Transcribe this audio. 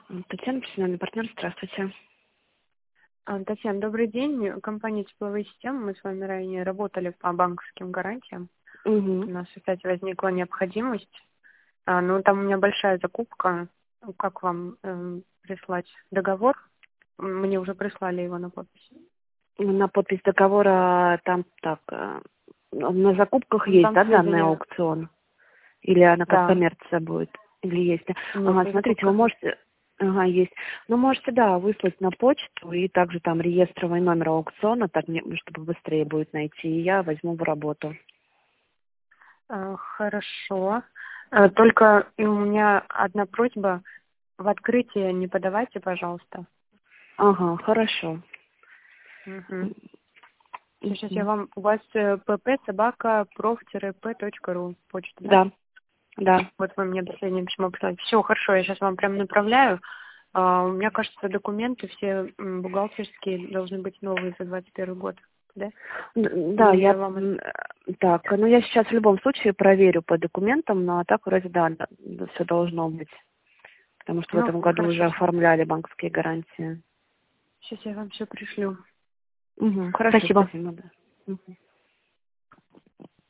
Татьяна, профессиональный партнер, здравствуйте. Татьяна, добрый день. Компания «Тепловые системы». Мы с вами ранее работали по банковским гарантиям. Угу. У нас, кстати, возникла необходимость. Ну, там у меня большая закупка. Как вам прислать договор? Мне уже прислали его на подпись. На подпись договора там так, на закупках Ну, есть, там да, данный сведения. аукцион? Или она как Да. коммерция будет? Или есть? Нет, Ага, смотрите, вы насколько... можете... Ага, есть. Ну, можете, да, выслать на почту и также там реестровый номер аукциона, так, чтобы быстрее будет найти, и я возьму в работу. Хорошо. Только у меня одна просьба. В открытие не подавайте, пожалуйста. Ага, хорошо. Угу. Сейчас я Мгм. вам... У вас pp@prof-p.ru почта, да? Да, да. Вот вы мне последнее письмо прислали. Все, хорошо, я сейчас вам прям направляю. У меня, кажется, документы все бухгалтерские должны быть новые за 21 год, да? Да, Или я вам... так, ну я сейчас в любом случае проверю по документам, но так вроде да, все должно быть. Потому что в Ну, этом году уже хорошо, оформляли банковские гарантии. сейчас я вам все пришлю. Угу, хорошо, Спасибо. спасибо, да. Мгм.